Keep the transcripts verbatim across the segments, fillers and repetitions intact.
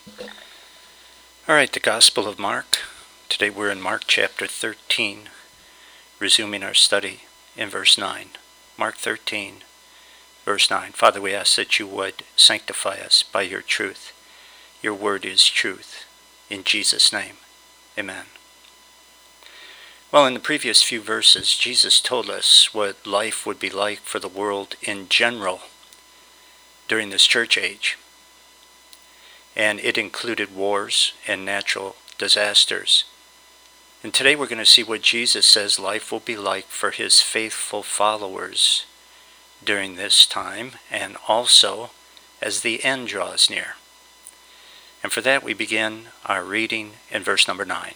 All right, the Gospel of Mark. Today we're in Mark chapter thirteen, resuming our study in verse nine. Mark thirteen, verse nine. Father, we ask that you would sanctify us by your truth. Your word is truth. In Jesus' name, amen. Well, in the previous few verses, Jesus told us what life would be like for the world in general during this church age. And it included wars and natural disasters. And today we're going to see what Jesus says life will be like for his faithful followers during this time, and also as the end draws near. And for that we begin our reading in verse number nine.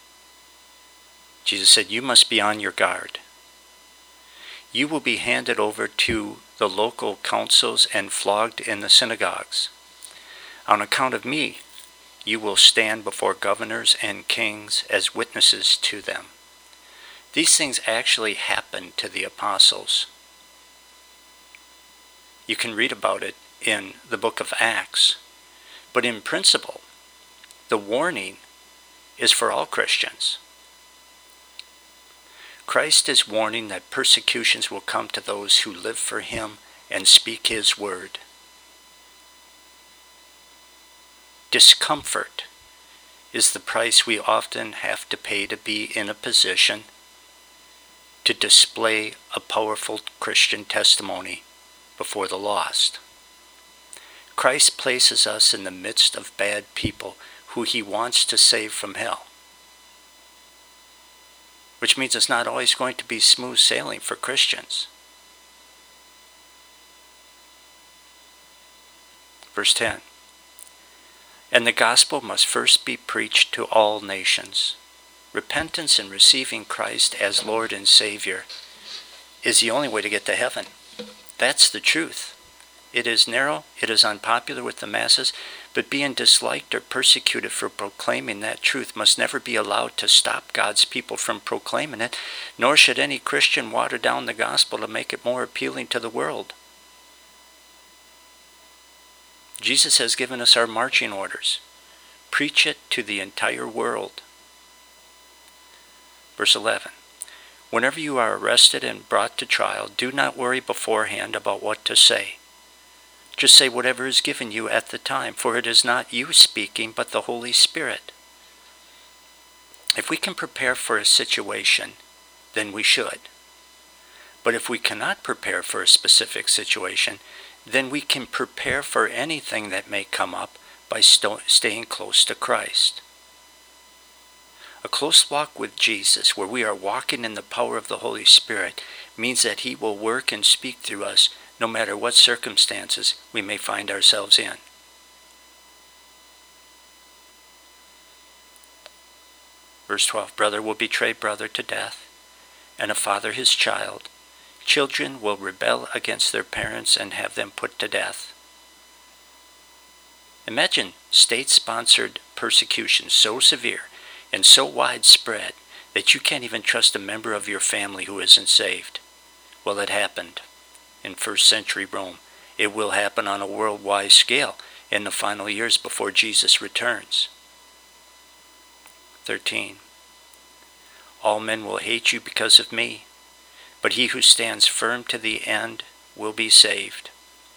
Jesus said, "You must be on your guard. You will be handed over to the local councils and flogged in the synagogues. On account of me, you will stand before governors and kings as witnesses to them." These things actually happened to the apostles. You can read about it in the book of Acts. But in principle, the warning is for all Christians. Christ is warning that persecutions will come to those who live for him and speak his word. Discomfort is the price we often have to pay to be in a position to display a powerful Christian testimony before the lost. Christ places us in the midst of bad people who he wants to save from hell, which means it's not always going to be smooth sailing for Christians. Verse ten. "And the gospel must first be preached to all nations. Repentance and receiving Christ as Lord and Savior is the only way to get to heaven. That's the truth. It is narrow, it is unpopular with the masses, but being disliked or persecuted for proclaiming that truth must never be allowed to stop God's people from proclaiming it, nor should any Christian water down the gospel to make it more appealing to the world. Jesus has given us our marching orders. Preach it to the entire world." Verse eleven. "Whenever you are arrested and brought to trial, do not worry beforehand about what to say. Just say whatever is given you at the time, for it is not you speaking, but the Holy Spirit." If we can prepare for a situation, then we should. But if we cannot prepare for a specific situation, then we can prepare for anything that may come up by sto- staying close to Christ. A close walk with Jesus, where we are walking in the power of the Holy Spirit, means that he will work and speak through us no matter what circumstances we may find ourselves in. Verse twelve, "Brother will betray brother to death, and a father his child. Children will rebel against their parents and have them put to death." Imagine state-sponsored persecution so severe and so widespread that you can't even trust a member of your family who isn't saved. Well, it happened in first century Rome. It will happen on a worldwide scale in the final years before Jesus returns. thirteen. "All men will hate you because of me, but he who stands firm to the end will be saved."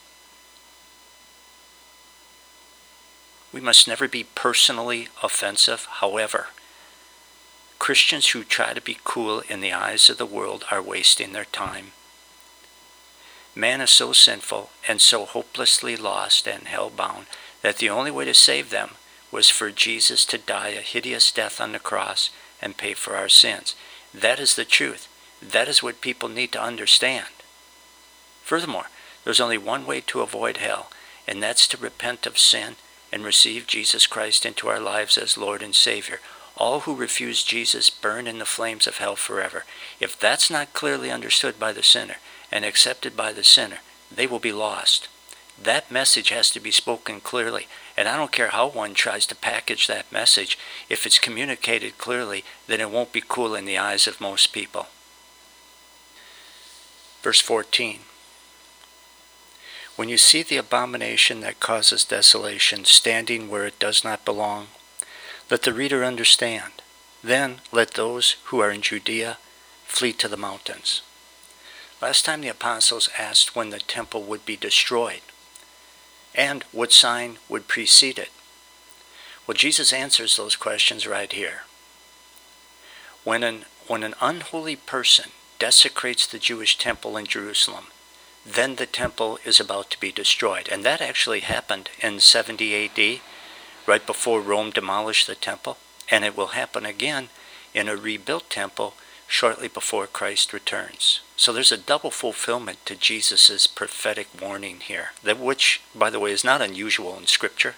We must never be personally offensive. However, Christians who try to be cool in the eyes of the world are wasting their time. Man is so sinful and so hopelessly lost and hell-bound that the only way to save them was for Jesus to die a hideous death on the cross and pay for our sins. That is the truth. That is what people need to understand. Furthermore, there's only one way to avoid hell, and that's to repent of sin and receive Jesus Christ into our lives as Lord and Savior. All who refuse Jesus burn in the flames of hell forever. If that's not clearly understood by the sinner and accepted by the sinner, they will be lost. That message has to be spoken clearly, and I don't care how one tries to package that message. If it's communicated clearly, then it won't be cool in the eyes of most people. Verse fourteen. When you see the abomination that causes desolation standing where it does not belong, let the reader understand. Then let those who are in Judea flee to the mountains. Last time the apostles asked when the temple would be destroyed and what sign would precede it. Well, Jesus answers those questions right here. When an, when an unholy person desecrates the Jewish temple in Jerusalem, then the temple is about to be destroyed. And that actually happened in seventy A D, right before Rome demolished the temple. And it will happen again in a rebuilt temple shortly before Christ returns. So there's a double fulfillment to Jesus' prophetic warning here, that which, by the way, is not unusual in Scripture.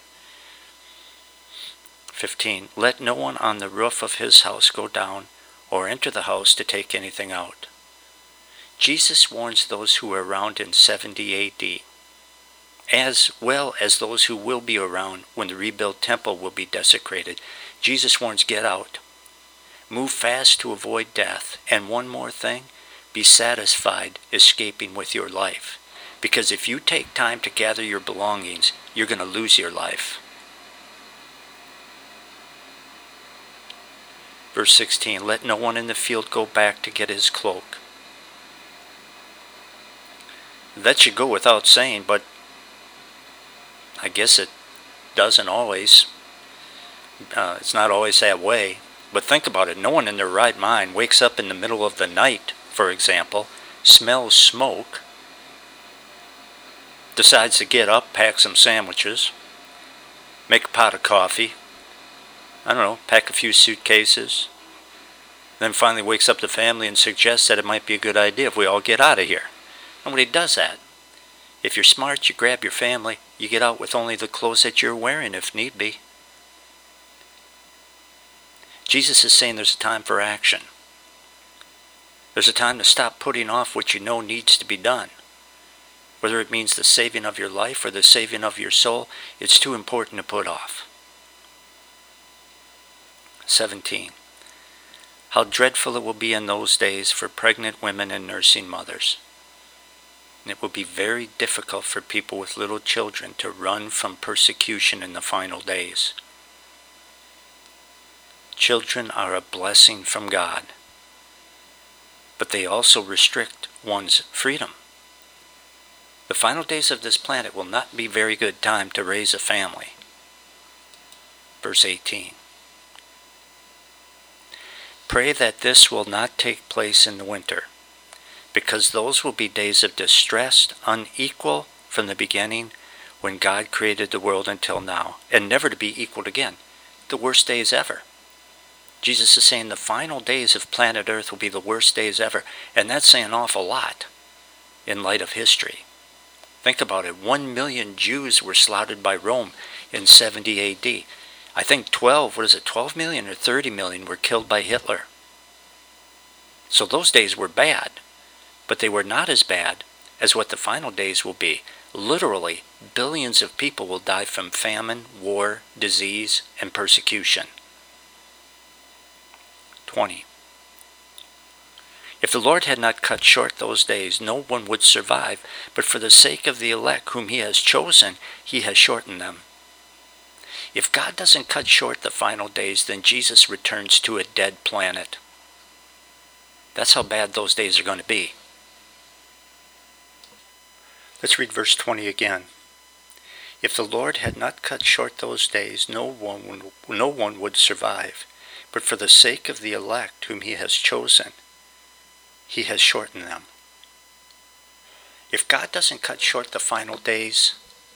fifteen. Let no one on the roof of his house go down or enter the house to take anything out. Jesus warns those who were around in seventy A D, as well as those who will be around when the rebuilt temple will be desecrated. Jesus warns, get out. Move fast to avoid death. And one more thing, be satisfied escaping with your life. Because if you take time to gather your belongings, you're going to lose your life. Verse sixteen, let no one in the field go back to get his cloak. That should go without saying, but I guess it doesn't always. Uh, it's not always that way. But think about it. No one in their right mind wakes up in the middle of the night, for example, smells smoke, decides to get up, pack some sandwiches, make a pot of coffee, I don't know, pack a few suitcases, then finally wakes up the family and suggests that it might be a good idea if we all get out of here. Nobody does that. If you're smart, you grab your family, you get out with only the clothes that you're wearing if need be. Jesus is saying there's a time for action. There's a time to stop putting off what you know needs to be done. Whether it means the saving of your life or the saving of your soul, it's too important to put off. seventeen. How dreadful it will be in those days for pregnant women and nursing mothers. And it will be very difficult for people with little children to run from persecution in the final days. Children are a blessing from God, but they also restrict one's freedom. The final days of this planet will not be a very good time to raise a family. Verse eighteen. Pray that this will not take place in the winter, because those will be days of distress, unequal from the beginning when God created the world until now, and never to be equaled again. The worst days ever. Jesus is saying the final days of planet Earth will be the worst days ever, and that's saying an awful lot in light of history. Think about it. One million Jews were slaughtered by Rome in seventy A D. I think twelve, what is it, twelve million or thirty million were killed by Hitler. So those days were bad, but they were not as bad as what the final days will be. Literally, billions of people will die from famine, war, disease, and persecution. twenty. If the Lord had not cut short those days, no one would survive, but for the sake of the elect whom he has chosen, he has shortened them. If God doesn't cut short the final days, then Jesus returns to a dead planet. That's how bad those days are going to be. Let's read verse twenty again. If the Lord had not cut short those days, no one would, no one would survive. But for the sake of the elect whom he has chosen, he has shortened them. If God doesn't cut short the final days,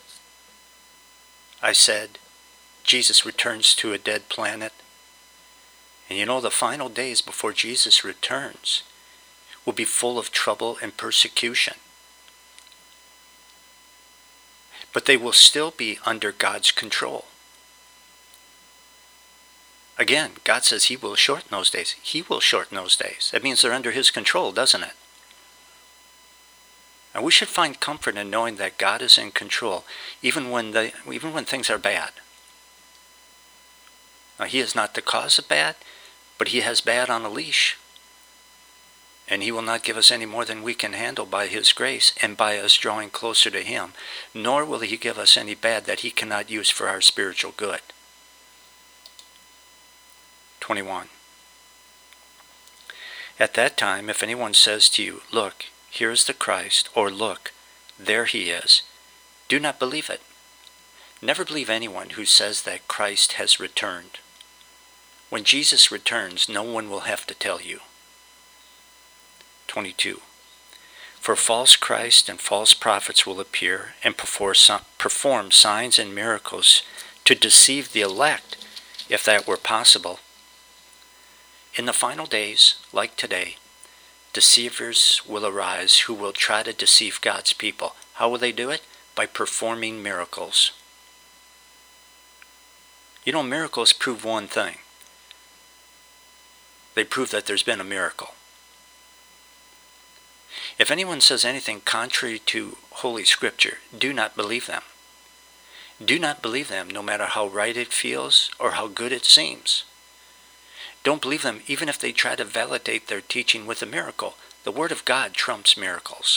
I said, Jesus returns to a dead planet. And you know, the final days before Jesus returns will be full of trouble and persecution. But they will still be under God's control. Again, God says he will shorten those days. He will shorten those days. That means they're under his control, doesn't it? And we should find comfort in knowing that God is in control, even when they, even when things are bad. Now, he is not the cause of bad, but he has bad on a leash. And he will not give us any more than we can handle by his grace and by us drawing closer to him, nor will he give us any bad that he cannot use for our spiritual good. twenty-one. At that time, if anyone says to you, "Look, here is the Christ," or "Look, there he is," do not believe it. Never believe anyone who says that Christ has returned. When Jesus returns, no one will have to tell you. twenty-two. For false Christ and false prophets will appear and perform signs and miracles to deceive the elect, if that were possible. In the final days, like today, deceivers will arise who will try to deceive God's people. How will they do it? By performing miracles. You know, miracles prove one thing. They prove that there's been a miracle. If anyone says anything contrary to Holy Scripture, do not believe them. Do not believe them, no matter how right it feels or how good it seems. Don't believe them even if they try to validate their teaching with a miracle. The Word of God trumps miracles.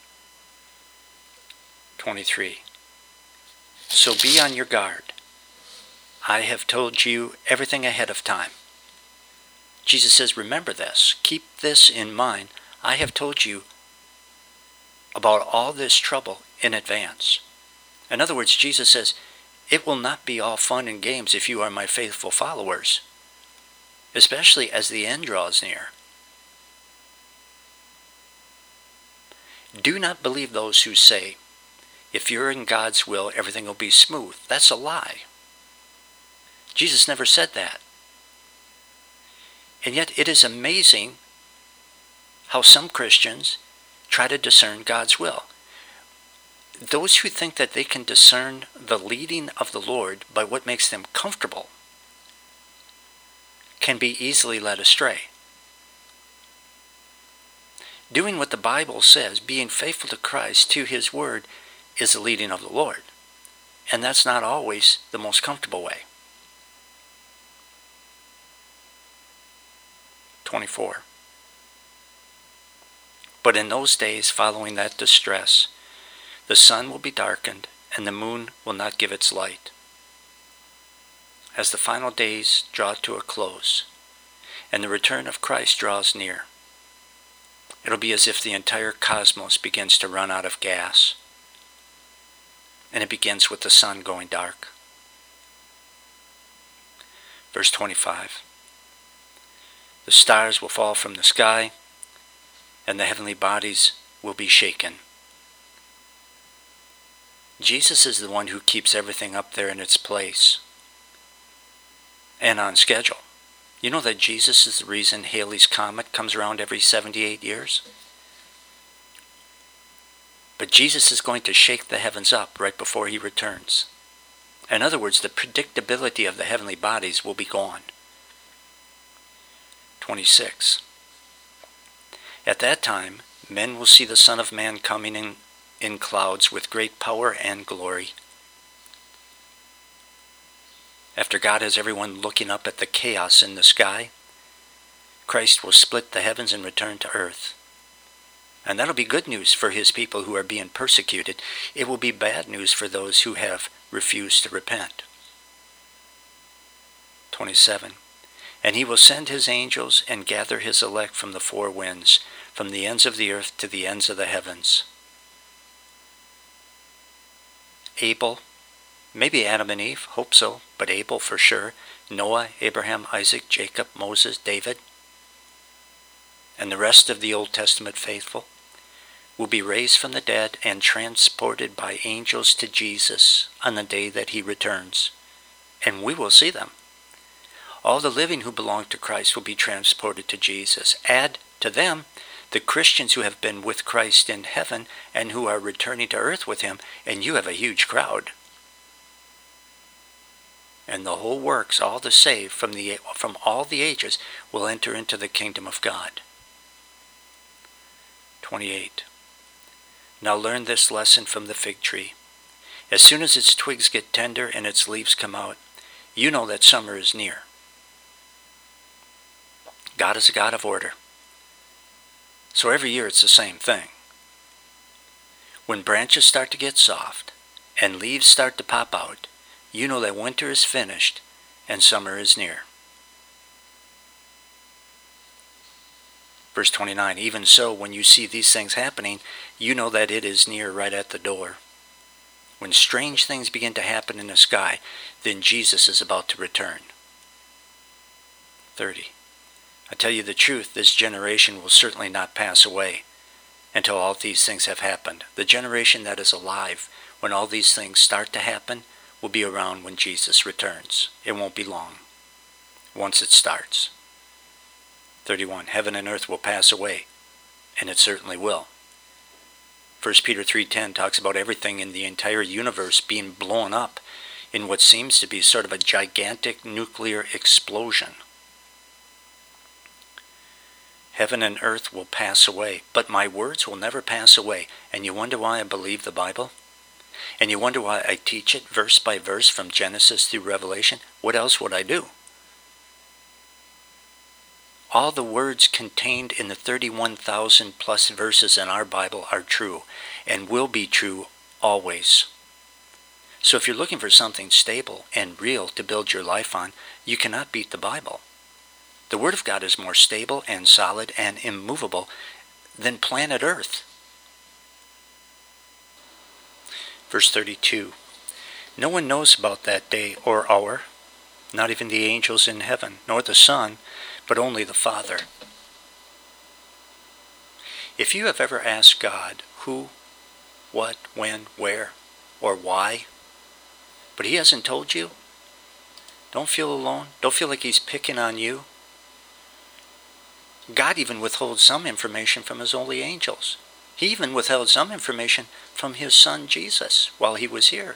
twenty-three. So be on your guard. I have told you everything ahead of time. Jesus says, remember this. Keep this in mind. I have told you about all this trouble in advance. In other words, Jesus says, it will not be all fun and games if you are my faithful followers, especially as the end draws near. Do not believe those who say, if you're in God's will, everything will be smooth. That's a lie. Jesus never said that. And yet it is amazing how some Christians try to discern God's will. Those who think that they can discern the leading of the Lord by what makes them comfortable can be easily led astray. Doing what the Bible says, being faithful to Christ, to his word, is the leading of the Lord. And that's not always the most comfortable way. twenty-four. But in those days following that distress, the sun will be darkened, and the moon will not give its light. As the final days draw to a close, and the return of Christ draws near, it'll be as if the entire cosmos begins to run out of gas, and it begins with the sun going dark. Verse twenty-five. The stars will fall from the sky, and the heavenly bodies will be shaken. Jesus is the one who keeps everything up there in its place and on schedule. You know that Jesus is the reason Halley's Comet comes around every seventy-eight years? But Jesus is going to shake the heavens up right before he returns. In other words, the predictability of the heavenly bodies will be gone. twenty-six. At that time, men will see the Son of Man coming in, in clouds with great power and glory. After God has everyone looking up at the chaos in the sky, Christ will split the heavens and return to earth. And that'll be good news for his people who are being persecuted. It will be bad news for those who have refused to repent. twenty-seven. And he will send his angels and gather his elect from the four winds, from the ends of the earth to the ends of the heavens. Abel, maybe Adam and Eve, hope so, but Abel for sure, Noah, Abraham, Isaac, Jacob, Moses, David, and the rest of the Old Testament faithful will be raised from the dead and transported by angels to Jesus on the day that he returns, and we will see them. All the living who belong to Christ will be transported to Jesus. Add to them the Christians who have been with Christ in heaven and who are returning to earth with him, and you have a huge crowd. And the whole works, all the saved from the from all the ages, will enter into the kingdom of God. twenty-eight. Now learn this lesson from the fig tree. As soon as its twigs get tender and its leaves come out, you know that summer is near. God is a God of order. So every year it's the same thing. When branches start to get soft and leaves start to pop out, you know that winter is finished and summer is near. Verse twenty-nine, even so, when you see these things happening, you know that it is near, right at the door. When strange things begin to happen in the sky, then Jesus is about to return. thirty. I tell you the truth, this generation will certainly not pass away until all these things have happened. The generation that is alive when all these things start to happen will be around when Jesus returns. It won't be long once it starts. thirty-one. Heaven and earth will pass away, and it certainly will. First Peter three ten talks about everything in the entire universe being blown up in what seems to be sort of a gigantic nuclear explosion. Heaven and earth will pass away, but my words will never pass away. And you wonder why I believe the Bible? And you wonder why I teach it verse by verse from Genesis through Revelation? What else would I do? All the words contained in the thirty-one thousand plus verses in our Bible are true and will be true always. So if you're looking for something stable and real to build your life on, you cannot beat the Bible. The Word of God is more stable and solid and immovable than planet Earth. Verse thirty-two. No one knows about that day or hour, not even the angels in heaven, nor the Son, but only the Father. If you have ever asked God who, what, when, where, or why, but He hasn't told you, don't feel alone. Don't feel like He's picking on you. God even withholds some information from His holy angels. He even withheld some information from His Son Jesus while He was here.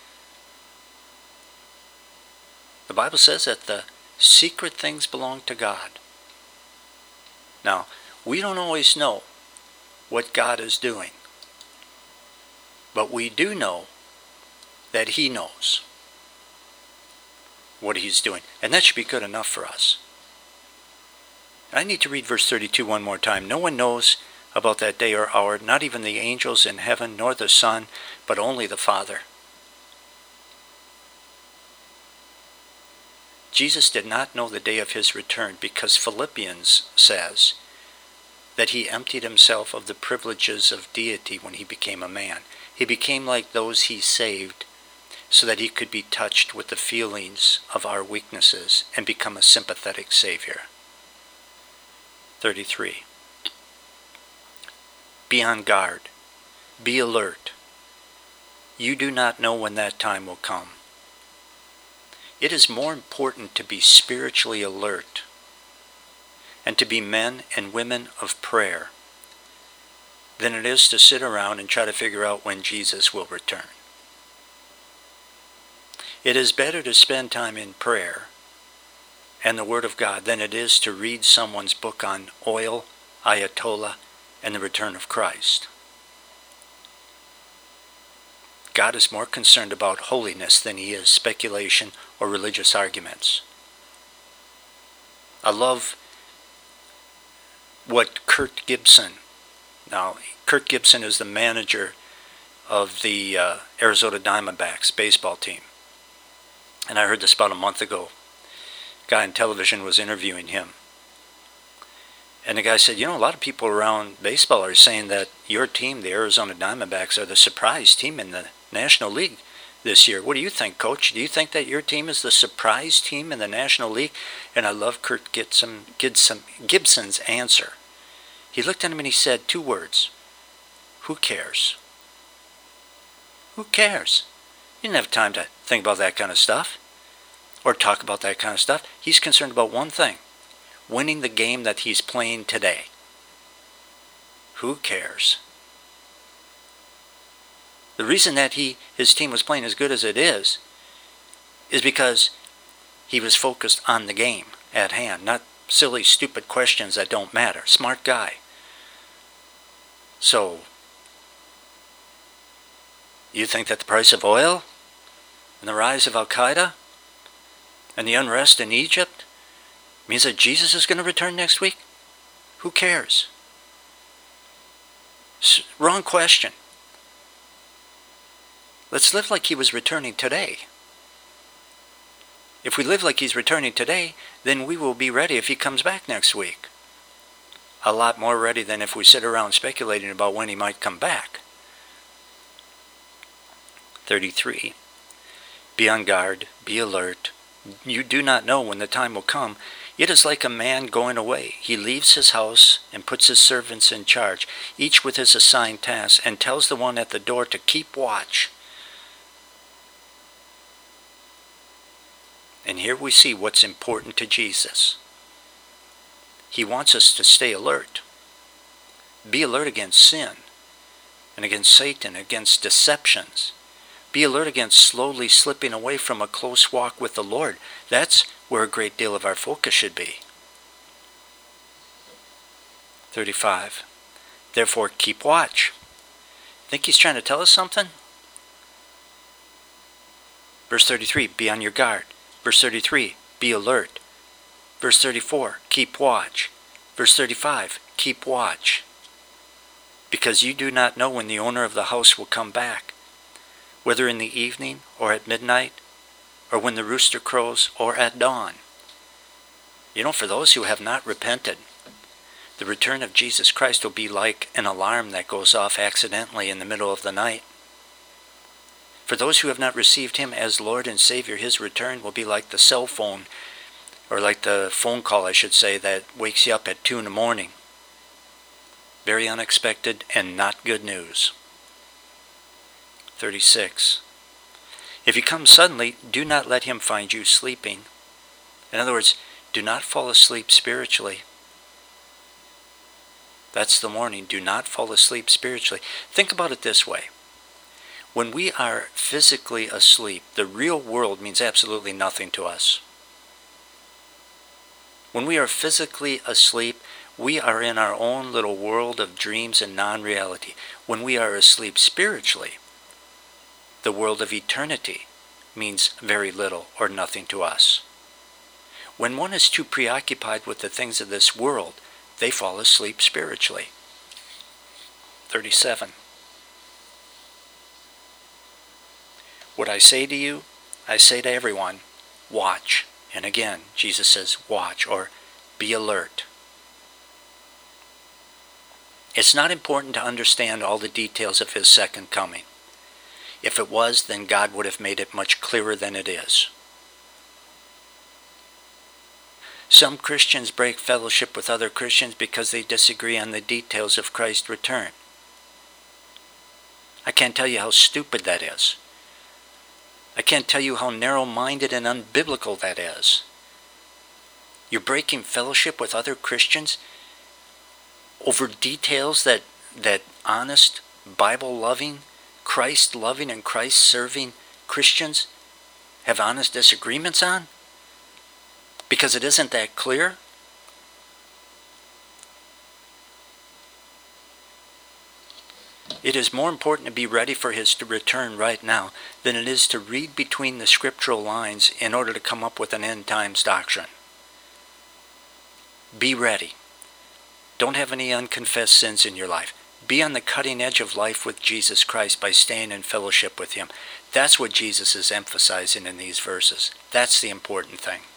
The Bible says that the secret things belong to God. Now, we don't always know what God is doing, but we do know that He knows what He's doing, and that should be good enough for us. I need to read verse thirty-two one more time. No one knows about that day or hour, not even the angels in heaven, nor the Son, but only the Father. Jesus did not know the day of His return because Philippians says that He emptied Himself of the privileges of deity when He became a man. He became like those He saved so that He could be touched with the feelings of our weaknesses and become a sympathetic Savior. thirty-three. Be on guard. Be alert. You do not know when that time will come. It is more important to be spiritually alert and to be men and women of prayer than it is to sit around and try to figure out when Jesus will return. It is better to spend time in prayer and the Word of God than it is to read someone's book on oil, Ayatollah, and the return of Christ. God is more concerned about holiness than He is speculation or religious arguments. I love what Kurt Gibson, now Kurt Gibson is the manager of the uh, Arizona Diamondbacks baseball team. And I heard this about a month ago. A guy on television was interviewing him. And the guy said, you know, a lot of people around baseball are saying that your team, the Arizona Diamondbacks, are the surprise team in the National League this year. What do you think, Coach? Do you think that your team is the surprise team in the National League? And I love Kurt Gibson, Gibson, Gibson's answer. He looked at him and he said two words. Who cares? Who cares? You didn't have time to think about that kind of stuff or talk about that kind of stuff. He's concerned about one thing. Winning the game that he's playing today. Who cares? The reason that he his team was playing as good as it is is because he was focused on the game at hand, not silly, stupid questions that don't matter. Smart guy. So, you think that the price of oil and the rise of Al-Qaeda and the unrest in Egypt means that Jesus is going to return next week? Who cares? S- wrong question. Let's live like he was returning today. If we live like he's returning today, then we will be ready if he comes back next week. A lot more ready than if we sit around speculating about when he might come back. thirty-three. Be on guard, be alert. You do not know when the time will come. It is like a man going away. He leaves his house and puts his servants in charge, each with his assigned task, and tells the one at the door to keep watch. And here we see what's important to Jesus. He wants us to stay alert. Be alert against sin and against Satan, against deceptions. Be alert against slowly slipping away from a close walk with the Lord. That's where a great deal of our focus should be. thirty-five. Therefore, keep watch. Think he's trying to tell us something? Verse thirty-three, be on your guard. Verse thirty-three, be alert. Verse thirty-four, keep watch. Verse thirty-five, keep watch. Because you do not know when the owner of the house will come back, whether in the evening or at midnight, or when the rooster crows or at dawn. You know, for those who have not repented, the return of Jesus Christ will be like an alarm that goes off accidentally in the middle of the night. For those who have not received him as Lord and Savior, his return will be like the cell phone, or like the phone call, I should say, that wakes you up at two in the morning. Very unexpected and not good news. thirty-six. If he comes suddenly, do not let him find you sleeping. In other words, do not fall asleep spiritually. That's the warning. Do not fall asleep spiritually. Think about it this way. When we are physically asleep, the real world means absolutely nothing to us. When we are physically asleep, we are in our own little world of dreams and non-reality. When we are asleep spiritually, the world of eternity means very little or nothing to us. When one is too preoccupied with the things of this world, they fall asleep spiritually. thirty-seven. What I say to you, I say to everyone, watch. And again, Jesus says, watch, or be alert. It's not important to understand all the details of his second coming. If it was, then God would have made it much clearer than it is. Some Christians break fellowship with other Christians because they disagree on the details of Christ's return. I can't tell you how stupid that is. I can't tell you how narrow-minded and unbiblical that is. You're breaking fellowship with other Christians over details that, that honest, Bible-loving, Christ-loving, and Christ-serving Christians have honest disagreements on? Because it isn't that clear? It is more important to be ready for his to return right now than it is to read between the scriptural lines in order to come up with an end times doctrine. Be ready. Don't have any unconfessed sins in your life. Be on the cutting edge of life with Jesus Christ by staying in fellowship with him. That's what Jesus is emphasizing in these verses. That's the important thing.